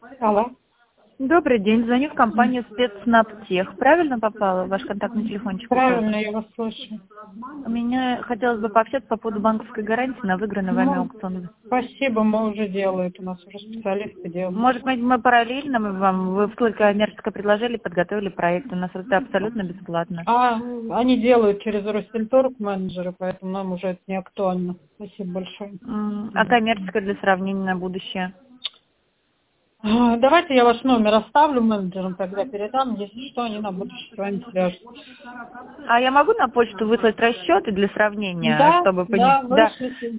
Алло. Добрый день, звоню в компанию Спецснабтех. Правильно попала в ваш контактный телефончик? Правильно, я вас слышу. У меня хотелось бы пообщаться по поводу банковской гарантии на выигранный вами аукцион. Спасибо, мы уже делают, у нас уже специалисты делают. Может быть, мы параллельно вы только коммерческое предложили, подготовили проект. У нас это абсолютно бесплатно. Они делают через Россельторг менеджеры, поэтому нам уже это не актуально. Спасибо большое. А коммерческое для сравнения на будущее? Давайте я ваш номер оставлю менеджерам, тогда передам, если что, они на будущее с вами свяжутся. А я могу на почту выслать расчеты для сравнения, Да, чтобы да, понять? вышлите.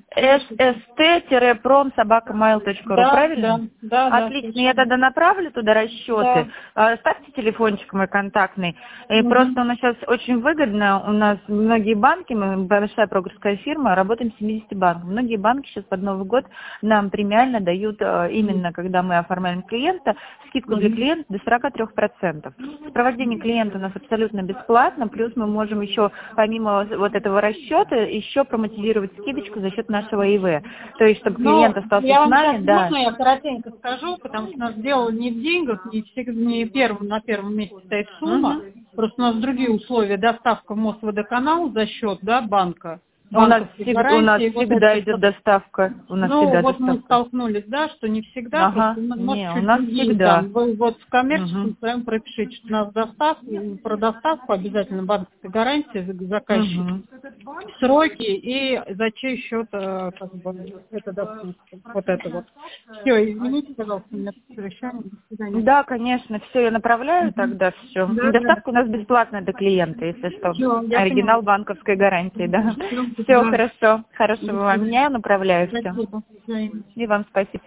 st-prom@mail.ru, правильно? Да, Отлично, я тогда направлю туда расчеты. Ставьте телефончик мой контактный. И просто у нас сейчас очень выгодно, у нас многие банки, мы большая брокерская фирма, работаем с 70 банков. Многие банки сейчас под Новый год нам премиально дают, именно когда мы оформляем клиента, скидку для клиента до 43%. Сопровождение клиента у нас абсолютно бесплатно, плюс мы можем еще, помимо вот этого расчета, еще промотивировать скидочку за счет нашего ИВ. То есть, чтобы клиент остался я с вам нами, сейчас, да. можно я коротенько скажу, потому что нас дело не в деньгах, не на первом месте стоит сумма, просто у нас другие условия, доставка в Мосводоканал за счет, банка. У нас Гарантии, всегда идет доставка. У нас всегда вот мы доставка. столкнулись, что не всегда, просто может у чуть нас другие всегда. там. Вы вот в коммерческом своем пропишите, что у нас про доставку обязательно банковская гарантия за заказчика, сроки и за чей счет это доставка. Вот это вот. Все, извините, пожалуйста, у меня совещание. До свидания. Да, конечно, все, я направляю тогда все. Доставка у нас бесплатная до клиента, если что. Я Оригинал поняла. банковской гарантии, да. Всё, Все да. хорошо. Хорошего вам дня, я направляю все. Спасибо. И вам спасибо.